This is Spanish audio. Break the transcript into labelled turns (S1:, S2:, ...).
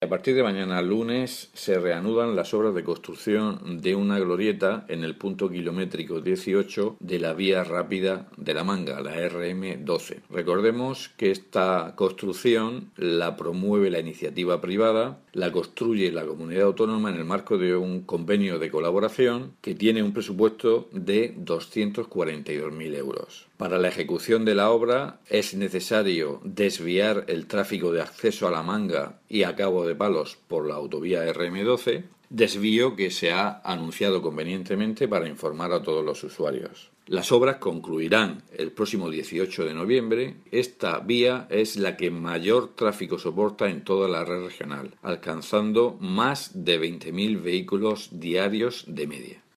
S1: partir de mañana lunes se reanudan las obras de construcción de una glorieta en el punto kilométrico 18 de la vía rápida de La Manga, la RM12. Recordemos que esta construcción la promueve la iniciativa privada, la construye la comunidad autónoma en el marco de un convenio de colaboración que tiene un presupuesto de 242.000 euros. Para la ejecución de la obra es necesario desviar el tráfico de acceso a La Manga y a Cabo de Palos por la autovía RM12, desvío que se ha anunciado convenientemente para informar a todos los usuarios. Las obras concluirán el próximo 18 de noviembre. Esta vía es la que mayor tráfico soporta en toda la red regional, alcanzando más de 20.000 vehículos diarios de media.